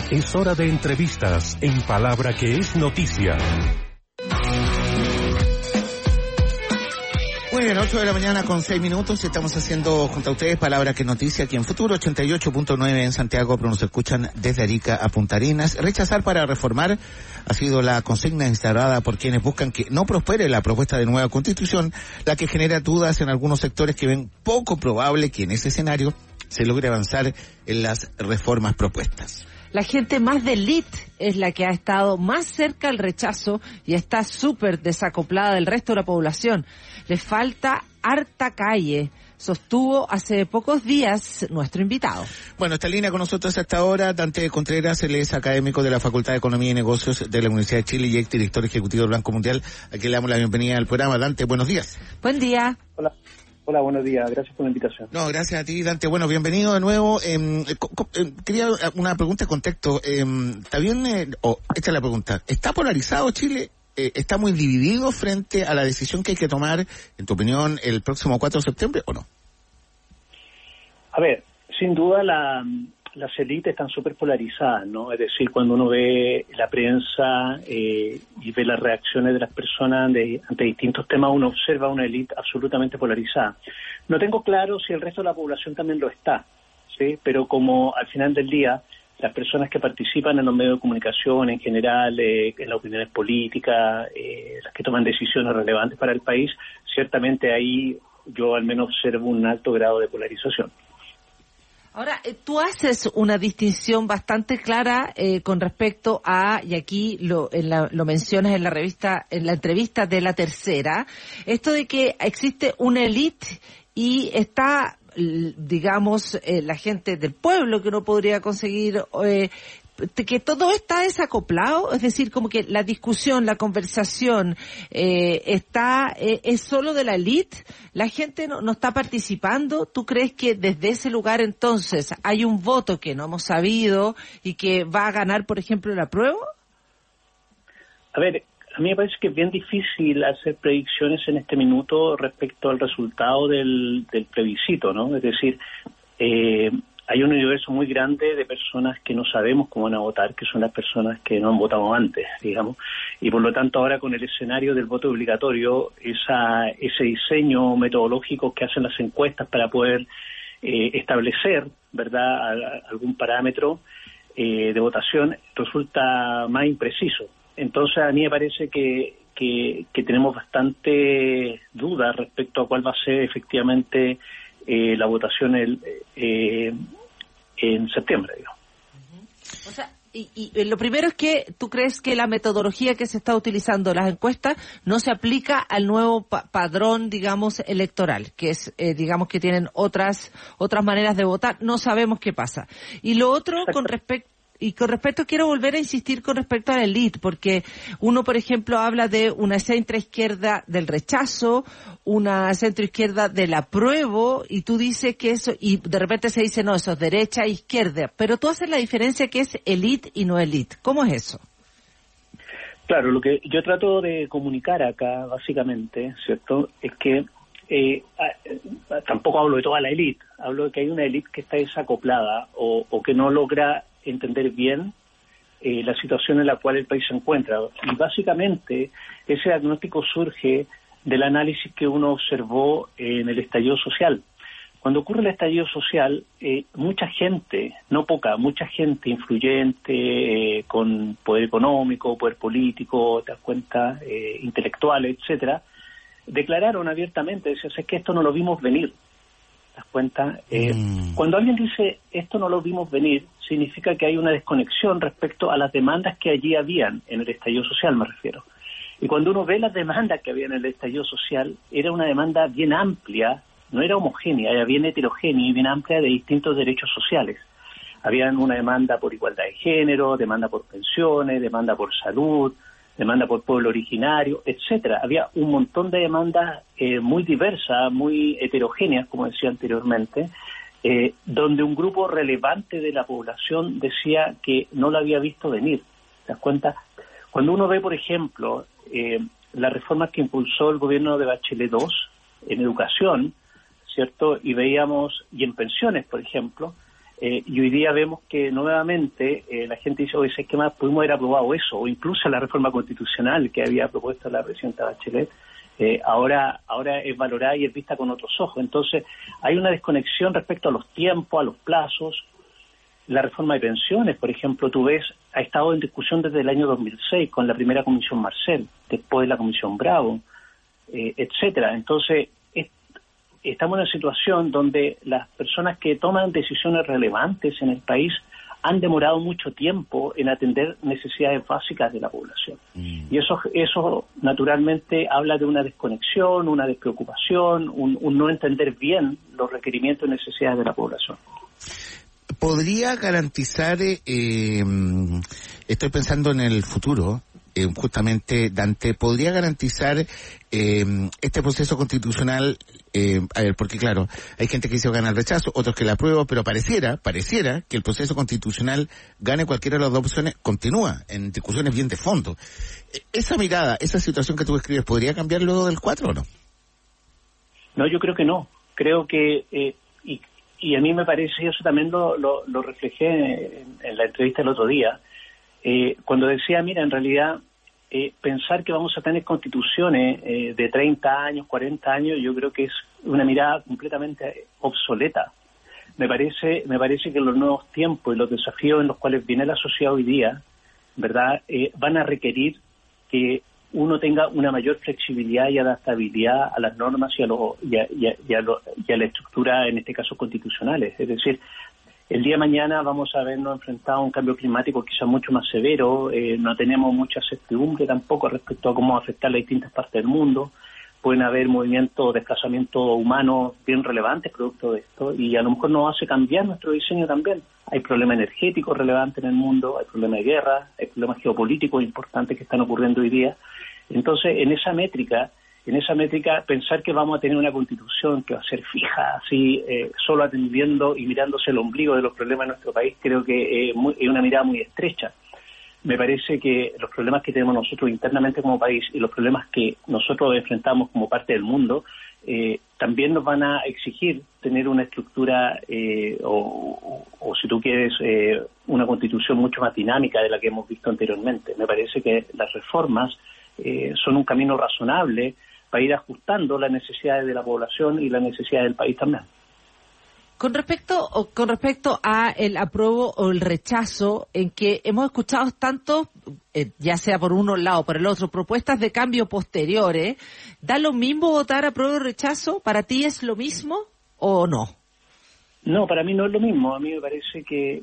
Es hora de entrevistas en Palabra que es noticia. Muy bien, 8 de la mañana con 6 minutos. Estamos haciendo junto a ustedes Palabra que es noticia aquí en Futuro 88.9 en Santiago, pero nos escuchan desde Arica a Punta Arenas. Rechazar para reformar ha sido la consigna instaurada por quienes buscan que no prospere la propuesta de nueva constitución, la que genera dudas en algunos sectores que ven poco probable que en ese escenario se logre avanzar en las reformas propuestas. La gente más de élite es la que ha estado más cerca al rechazo y está súper desacoplada del resto de la población. Le falta harta calle, sostuvo hace pocos días nuestro invitado. Bueno, está en línea con nosotros hasta ahora Dante Contreras, él es académico de la Facultad de Economía y Negocios de la Universidad de Chile y ex director ejecutivo del Banco Mundial. Aquí le damos la bienvenida al programa. Dante, buenos días. Buen día. Hola, buenos días. Gracias por la invitación. No, gracias a ti, Dante. Bueno, bienvenido de nuevo. Quería una pregunta de contexto. ¿Está bien? Esta es la pregunta. ¿Está polarizado Chile? ¿Está muy dividido frente a la decisión que hay que tomar, en tu opinión, el próximo 4 de septiembre o no? A ver, sin duda las élites están súper polarizadas, ¿no? Es decir, cuando uno ve la prensa y ve las reacciones de las personas ante distintos temas, uno observa una élite absolutamente polarizada. No tengo claro si el resto de la población también lo está, ¿sí? Pero como al final del día, las personas que participan en los medios de comunicación en general, en las opiniones políticas, las que toman decisiones relevantes para el país, ciertamente ahí yo al menos observo un alto grado de polarización. Ahora, tú haces una distinción bastante clara con respecto a, y aquí lo mencionas en la entrevista de La Tercera, esto de que existe una élite y está, digamos, la gente del pueblo que uno podría conseguir, que todo está desacoplado, es decir, como que la discusión, la conversación es solo de la élite, la gente no está participando. ¿Tú crees que desde ese lugar entonces hay un voto que no hemos sabido y que va a ganar, por ejemplo, el apruebo? A ver, a mí me parece que es bien difícil hacer predicciones en este minuto respecto al resultado del plebiscito, ¿no? Es decir, hay un universo muy grande de personas que no sabemos cómo van a votar, que son las personas que no han votado antes, digamos, y por lo tanto ahora con el escenario del voto obligatorio, ese diseño metodológico que hacen las encuestas para poder establecer, ¿verdad?, algún parámetro de votación resulta más impreciso. Entonces a mí me parece que tenemos bastante dudas respecto a cuál va a ser efectivamente la votación en septiembre, digamos. O sea, y lo primero es que tú crees que la metodología que se está utilizando, las encuestas, no se aplica al nuevo padrón, digamos, electoral, que es, digamos, que tienen otras maneras de votar. No sabemos qué pasa. Y lo otro, con respecto, quiero volver a insistir con respecto a la élite, porque uno, por ejemplo, habla de una centro-izquierda del rechazo, una centro-izquierda del apruebo, y tú dices que eso, y de repente se dice, no, eso es derecha e izquierda, pero tú haces la diferencia que es élite y no élite. ¿Cómo es eso? Claro, lo que yo trato de comunicar acá, básicamente, ¿cierto?, es que tampoco hablo de toda la élite, hablo de que hay una élite que está desacoplada o que no logra entender bien la situación en la cual el país se encuentra. Y básicamente ese diagnóstico surge del análisis que uno observó en el estallido social. Cuando ocurre el estallido social, mucha gente, no poca, mucha gente influyente, con poder económico, poder político, te das cuenta, intelectuales, etcétera, declararon abiertamente, decían, es que esto no lo vimos venir. ¿Te das cuenta? Cuando alguien dice esto no lo vimos venir, significa que hay una desconexión respecto a las demandas que allí habían en el estallido social, me refiero. Y cuando uno ve las demandas que había en el estallido social, era una demanda bien amplia, no era homogénea, era bien heterogénea y bien amplia de distintos derechos sociales. Habían una demanda por igualdad de género, demanda por pensiones, demanda por salud, demanda por pueblo originario, etcétera. Había un montón de demandas muy diversas, muy heterogéneas, como decía anteriormente, donde un grupo relevante de la población decía que no lo había visto venir. ¿Te das cuenta? Cuando uno ve, por ejemplo, las reformas que impulsó el gobierno de Bachelet II en educación, ¿cierto? Y veíamos, y en pensiones, por ejemplo, Y hoy día vemos que nuevamente la gente dice, oye, ¿qué más pudimos haber aprobado eso? O incluso la reforma constitucional que había propuesto la presidenta Bachelet, ahora es valorada y es vista con otros ojos. Entonces, hay una desconexión respecto a los tiempos, a los plazos. La reforma de pensiones, por ejemplo, tú ves, ha estado en discusión desde el año 2006 con la primera comisión Marcel, después de la comisión Bravo, etcétera. Entonces, estamos en una situación donde las personas que toman decisiones relevantes en el país han demorado mucho tiempo en atender necesidades básicas de la población. Y eso naturalmente habla de una desconexión, una despreocupación, un no entender bien los requerimientos y necesidades de la población. ¿Podría garantizar, estoy pensando en el futuro, justamente, Dante, ¿podría garantizar este proceso constitucional? A ver, porque claro, hay gente que dice gana el rechazo, otros que la aprueba, pero pareciera que el proceso constitucional gane cualquiera de las dos opciones, continúa en discusiones bien de fondo. Esa mirada, esa situación que tú describes, ¿podría cambiar luego del 4 o no? No, yo creo que no. Creo que, y a mí me parece, y eso también lo reflejé en la entrevista el otro día, cuando decía, mira, en realidad, pensar que vamos a tener constituciones de 30 años, 40 años, yo creo que es una mirada completamente obsoleta. Me parece que los nuevos tiempos y los desafíos en los cuales viene la sociedad hoy día, ¿verdad?, van a requerir que uno tenga una mayor flexibilidad y adaptabilidad a las normas y a la estructura, en este caso, constitucionales. Es decir, el día de mañana vamos a vernos enfrentados a un cambio climático quizá mucho más severo, no tenemos mucha certidumbre tampoco respecto a cómo va a afectar las distintas partes del mundo, pueden haber movimientos, desplazamientos humanos bien relevantes producto de esto, y a lo mejor nos hace cambiar nuestro diseño también. Hay problemas energéticos relevantes en el mundo, hay problemas de guerra, hay problemas geopolíticos importantes que están ocurriendo hoy día. Entonces, en esa métrica, pensar que vamos a tener una constitución que va a ser fija, así, solo atendiendo y mirándose el ombligo de los problemas de nuestro país, creo que es una mirada muy estrecha. Me parece que los problemas que tenemos nosotros internamente como país y los problemas que nosotros enfrentamos como parte del mundo, también nos van a exigir tener una estructura o si tú quieres, una constitución mucho más dinámica de la que hemos visto anteriormente. Me parece que las reformas son un camino razonable para ir ajustando las necesidades de la población y las necesidades del país también. Con respecto a el apruebo o el rechazo, en que hemos escuchado tanto, ya sea por uno lado o por el otro, propuestas de cambio posteriores, ¿da lo mismo votar apruebo o rechazo? ¿Para ti es lo mismo o no? No, para mí no es lo mismo. A mí me parece que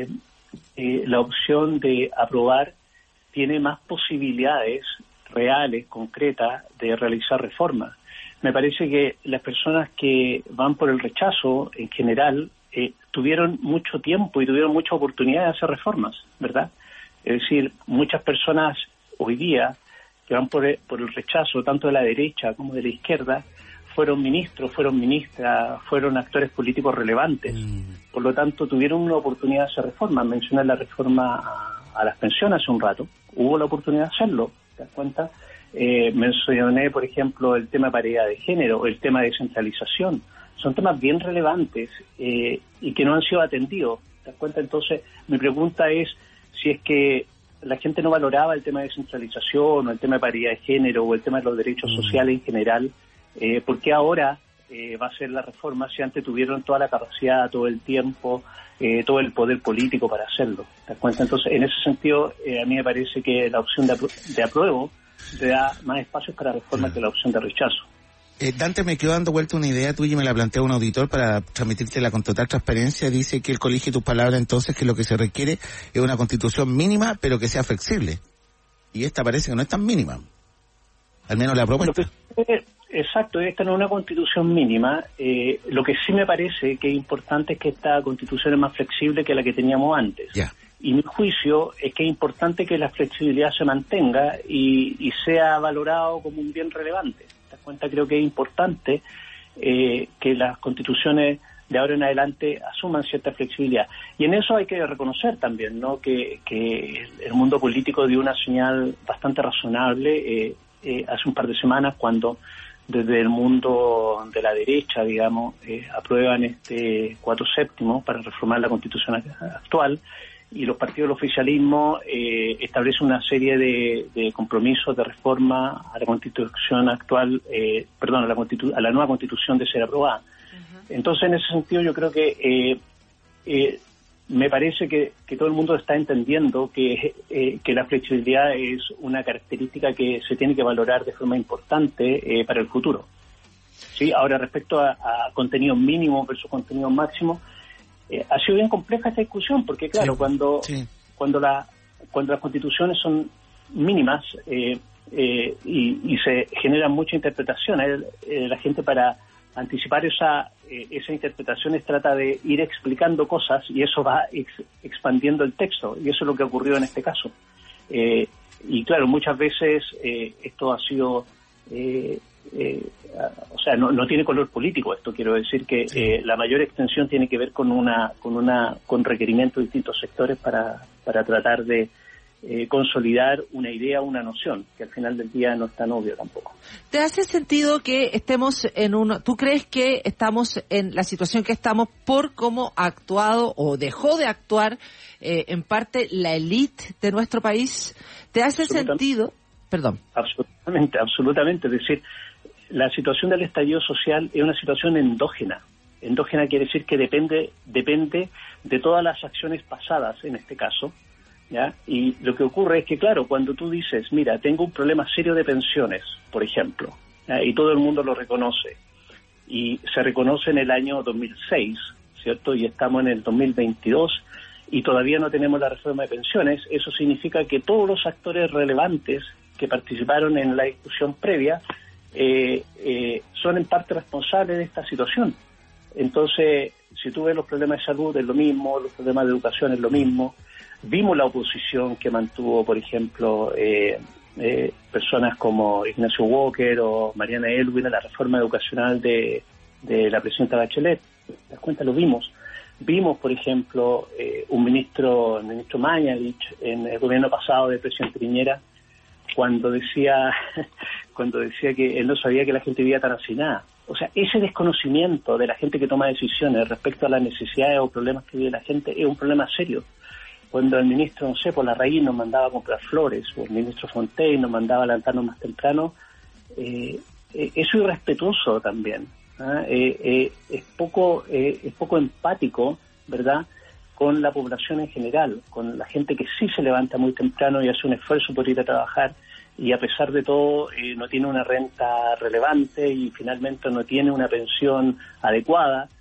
la opción de aprobar tiene más posibilidades reales, concretas, de realizar reformas. Me parece que las personas que van por el rechazo, en general, tuvieron mucho tiempo y tuvieron mucha oportunidad de hacer reformas, ¿verdad? Es decir, muchas personas hoy día que van por el rechazo, tanto de la derecha como de la izquierda, fueron ministros, fueron ministras, fueron actores políticos relevantes. Por lo tanto, tuvieron una oportunidad de hacer reformas. Mencioné la reforma a las pensiones hace un rato. Hubo la oportunidad de hacerlo, ¿te das cuenta? Mencioné, por ejemplo, el tema de paridad de género, el tema de descentralización. Son temas bien relevantes y que no han sido atendidos. ¿Te das cuenta? Entonces, mi pregunta es si es que la gente no valoraba el tema de descentralización o el tema de paridad de género o el tema de los derechos sociales en general, ¿por qué ahora va a ser la reforma si antes tuvieron toda la capacidad, todo el tiempo, todo el poder político para hacerlo? ¿Te das cuenta? Entonces, en ese sentido, a mí me parece que la opción de apruebo te da más espacios para reforma que la opción de rechazo. Dante, me quedó dando vuelta una idea tuya y me la plantea un auditor para transmitírtela con total transparencia. Dice que él colige tus palabras entonces, que lo que se requiere es una constitución mínima, pero que sea flexible. Y esta parece que no es tan mínima. Al menos la propuesta. Exacto, esta no es una constitución mínima. Lo que sí me parece que es importante es que esta constitución es más flexible que la que teníamos antes. Ya. Y mi juicio es que es importante que la flexibilidad se mantenga y sea valorado como un bien relevante. ¿Te das cuenta? Creo que es importante que las constituciones de ahora en adelante asuman cierta flexibilidad. Y en eso hay que reconocer también, ¿no?, que el mundo político dio una señal bastante razonable hace un par de semanas cuando desde el mundo de la derecha, digamos, aprueban este 4/7 para reformar la Constitución actual, y los partidos del oficialismo establecen una serie de compromisos de reforma a la Constitución actual, a la nueva Constitución de ser aprobada. Entonces, en ese sentido, yo creo que me parece que todo el mundo está entendiendo que la flexibilidad es una característica que se tiene que valorar de forma importante para el futuro. ¿Sí? Ahora, respecto a contenidos mínimos versus contenidos máximos, ha sido bien compleja esta discusión, porque claro, cuando las constituciones son mínimas y se generan muchas interpretaciones, la gente, para anticipar esas interpretaciones, trata de ir explicando cosas, y eso va expandiendo el texto, y eso es lo que ocurrió en este caso. Y claro, muchas veces esto ha sido no tiene color político. Esto quiero decir que la mayor extensión tiene que ver con requerimientos de distintos sectores para tratar de consolidar una idea, una noción, que al final del día no es tan obvio tampoco. ¿Te hace sentido que estemos tú crees que estamos en la situación que estamos por cómo ha actuado o dejó de actuar en parte la élite de nuestro país? ¿Te hace sentido? Perdón. Absolutamente. Es decir, la situación del estallido social es una situación endógena. Endógena quiere decir que depende de todas las acciones pasadas, en este caso, ¿ya? Y lo que ocurre es que, claro, cuando tú dices, mira, tengo un problema serio de pensiones, por ejemplo, ¿ya? Y todo el mundo lo reconoce, y se reconoce en el año 2006, ¿cierto? Y estamos en el 2022 y todavía no tenemos la reforma de pensiones. Eso significa que todos los actores relevantes que participaron en la discusión previa son en parte responsables de esta situación. Entonces, si tú ves los problemas de salud, es lo mismo, los problemas de educación es lo mismo. Vimos la oposición que mantuvo, por ejemplo, personas como Ignacio Walker o Mariana Elwin a la reforma educacional de la presidenta Bachelet. ¿Te das cuenta? Lo vimos. Vimos, por ejemplo, el ministro Mañalich en el gobierno pasado del presidente Piñera, cuando decía que él no sabía que la gente vivía tan hacinada. O sea, ese desconocimiento de la gente que toma decisiones respecto a las necesidades o problemas que vive la gente es un problema serio. Cuando el ministro, no sé, por la raíz nos mandaba a comprar flores, o el ministro Fontaine nos mandaba a levantarnos más temprano, eso es irrespetuoso también. Es poco empático, ¿verdad?, con la población en general, con la gente que sí se levanta muy temprano y hace un esfuerzo por ir a trabajar, y a pesar de todo no tiene una renta relevante y finalmente no tiene una pensión adecuada,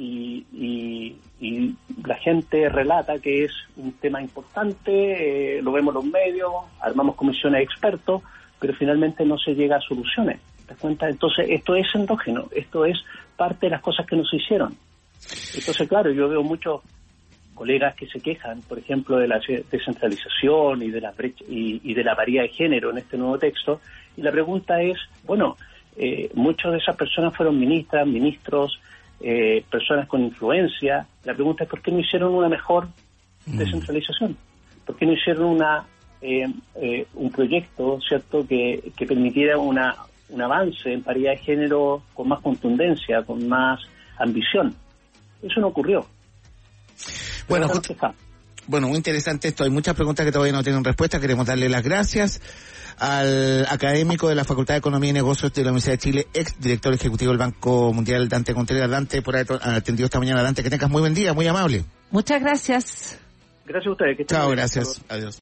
y la gente relata que es un tema importante, lo vemos en los medios, armamos comisiones de expertos, pero finalmente no se llega a soluciones. ¿Te das cuenta? Entonces, esto es endógeno, esto es parte de las cosas que nos hicieron. Entonces, claro, yo veo muchos colegas que se quejan, por ejemplo, de la descentralización y de la brecha y de la paridad de género en este nuevo texto, y la pregunta es, bueno, muchas de esas personas fueron ministras, ministros, personas con influencia. La pregunta es, ¿por qué no hicieron una mejor descentralización? ¿Por qué no hicieron un proyecto, cierto, que permitiera un avance en paridad de género con más contundencia, con más ambición? Eso no ocurrió. Bueno, muy interesante esto. Hay muchas preguntas que todavía no tienen respuesta. Queremos darle las gracias al académico de la Facultad de Economía y Negocios de la Universidad de Chile, ex director ejecutivo del Banco Mundial, Dante Contreras. Dante, por haber atendido esta mañana. Dante, que tengas muy buen día, muy amable. Muchas gracias. Gracias a ustedes. Chao, gracias. Adiós.